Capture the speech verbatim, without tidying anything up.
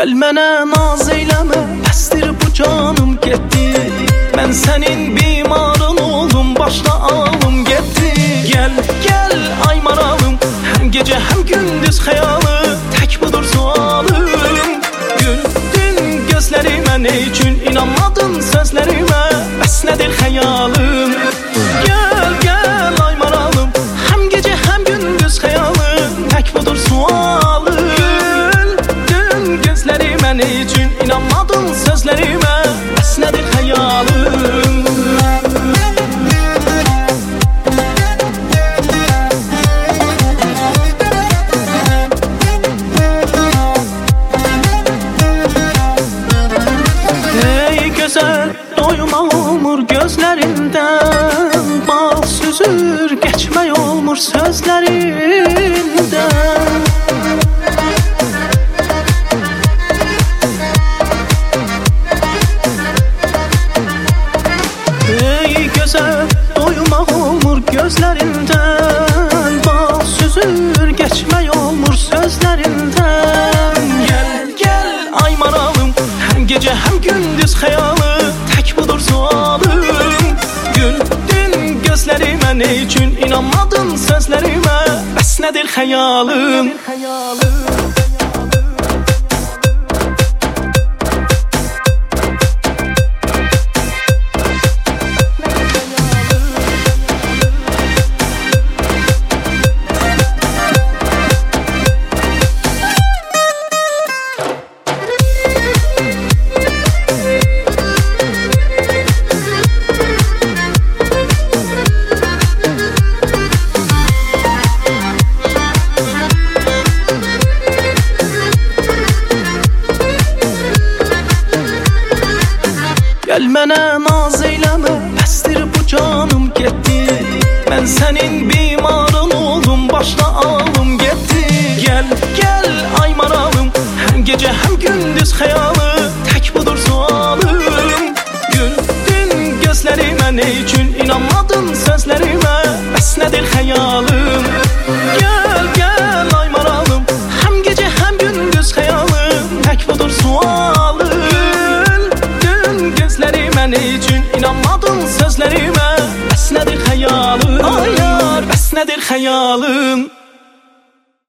Gəl mənə naz eyləmə, bəsdir bu canım getdi. Mən sənin bimarın oldum, başda alım getdi. Gəl, gəl ay maralım, həm gecə həm gündüz xəyalı, tək budur sualım. Güldün gözlərimə, nə üçün inanmadın sözlərimə, bəs nədir xəyalım? Gəl, gəl ay maralım, həm gecə həm gündüz xəyalı, tək budur sualım. Nə üçün inanmadın sözlərimə, bəs nədir xəyalım? Ey gözəl, doymaq olmur gözlərindən, bal süzür, keçmək olmur sözlərindən. Doymaq olmur gözlərindən, bal süzür, keçmək olmur sözlərindən. Gəl, gəl ay maralım, həm gecə həm gündüz xəyalı, tək budur sualım. Güldün gözlərimə, nə üçün inanmadın sözlərimə, bəs nədir xəyalım? Gəl mənə naz eyləmə, bəsdir bu canım getdi. Mən sənin bimarın oldum, başda alım getdi. Gəl, gəl ay maralım, həm gecə həm gündüz xəyalı, tək budur sualım. Güldün gözlərimə, nə üçün inanmadın sözlərimə, bəs nədir xəyalım? Gəl, gəl ay maralım, həm gecə həm gündüz xəyalı, tək budur sualım. Nə üçün inanmadın sözlərimə, bəs nədir xəyalım? Ay yar, bəs nədir xəyalım?